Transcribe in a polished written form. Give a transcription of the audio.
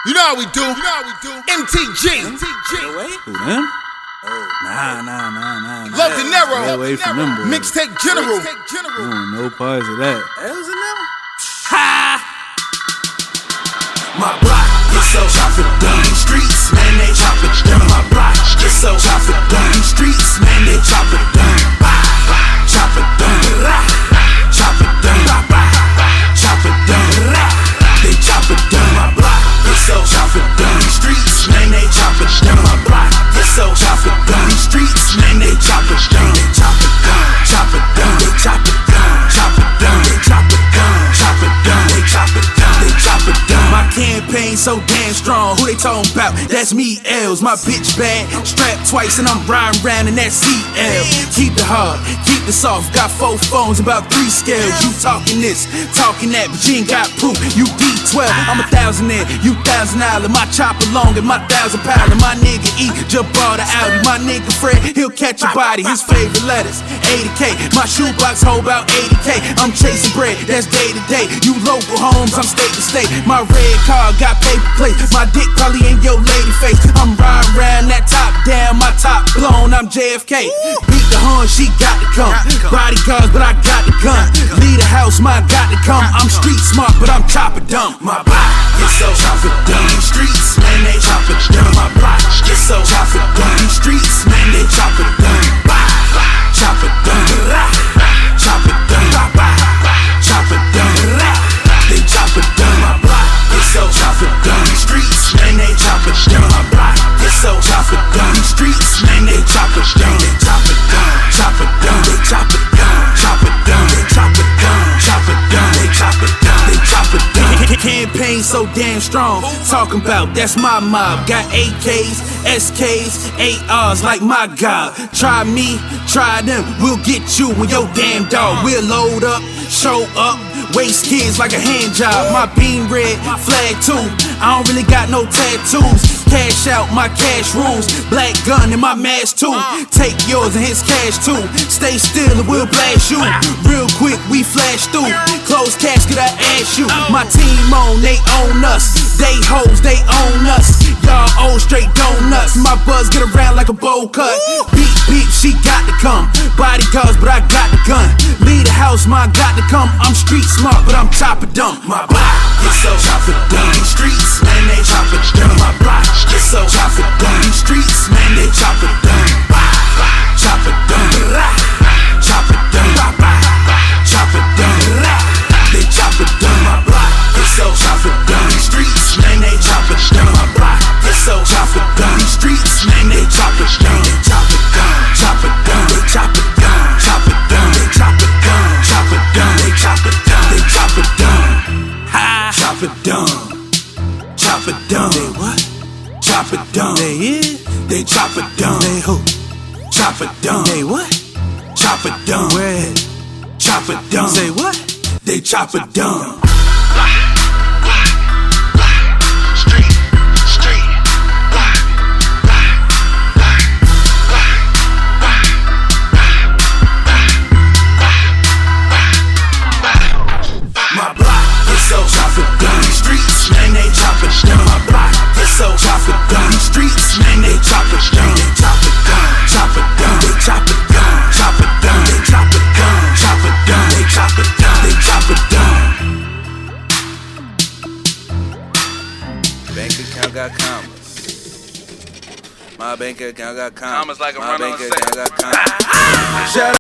You know how we do. MTG. Who, them? Nah. Love De Niro. Stay away from them boys. Mixtape General. No parts of that. Ha! My block get so chop it down. These streets, man, they chop it down. My block get so chop it down. These streets, man, they chop it down. Chop it down. Chop it down. Chop it down. They chop it down. My block get so chop it down. These streets, man, they chop it down. My block get so chop it down. These streets, man, they chop it down. They chop it down. Chop it down. They chop it down. Chop it down. They chop it down. Chop it down. They chop it down. They chop it down. My campaign so damn strong. Who they talking about? That's me, L's. My bitch bad, strapped twice, and I'm riding round in that CL. Keep it hard, keep it soft. Got 4 phones, about 3 scales. You talking this, talking that, but you ain't got proof. You D12, I'm 1,000 in, you $1,000. My chopper long and my 1,000 pound. My nigga E, jump all the Audi. My nigga Fred, he'll catch a body. His favorite letters, 80K. My shoebox hold about 80K. I'm chasing bread, that's day to day. You local homes, I'm state to state. My red car got paper plates. My dick probably in your lady face. I'm riding round that top down, my top blown. I'm JFK. Beat the horn, she got to come. Bodyguards, but I got the gun. Leave the house, mine got to come. I'm street smart, but I'm chopper dumb. My block get so chopper dumb. These streets, man, they chopper dumb. My block get so chopper dumb. These streets, man, they chopper dumb. Chopper dumb. Chopper dumb. Chopper dumb. They chopper dumb. My block get so chopper dumb. These streets, man, they chopper dumb. My block get so chopper dumb. These streets, man, they chopper dumb. They chopper dumb. Chopper dumb. They chopper dumb. Chopper dumb. They chopper dumb. Chopper dumb. They chopper dumb. They chopper dumb. Campaign so damn strong. Talking about that's my mob. Got AKs, SKs, ARs like my God. Try me, try them. We'll get you and your damn dog. We'll load up, show up. Waste kids like a hand job. My beam red, flag too. I don't really got no tattoos. Cash out my cash rules. Black gun in my mask too. Take yours and his cash too. Stay still and we'll blast you. Real quick, we flash through. Closed casket, I ask you. My team on, they own us. They hoes, they own us. Y'all old straight donuts. My buzz get around like a bowl cut. Beep, beep, she got to come. Bodyguards, but I got the gun. Leave the house, mine got to come. I'm street smart, but I'm chopper dumb. My block get so chopper dumb. These streets, man, they chopper dumb. My block get so chopper dumb. These streets, man, they chopper dumb. Chopper dumb. Chopper dumb. Chopper dumb. They chopper dumb. My block get so chopper dumb. These streets, man, they chopper dumb. My block get so chopper dumb. These streets, man, they chopper dumb. They chopper dumb. Chopper dumb. They chopper dumb. Chopper dumb. They chopper dumb. Chopper dumb. They chopper dumb. They chopper dumb. Ha! Chop it dumb. Chop it dumb. They what? Chop it dumb. They is? They chop it dumb. They who? Chop it dumb. They what? Chop it dumb. Where? Chop it dumb. Say what? They chop it dumb. My block get so chop it down. These streets, man, they chop it down. My block get so chop it down. These streets, man, they chop it down. They chop it down. Chop it down. They chop it down. Chop it down. They chop it down. Chop it down. They chop it down. They chop it down. Bank account got commas. My bank account got commas. Commas like a My run on bank the account got commas. Shout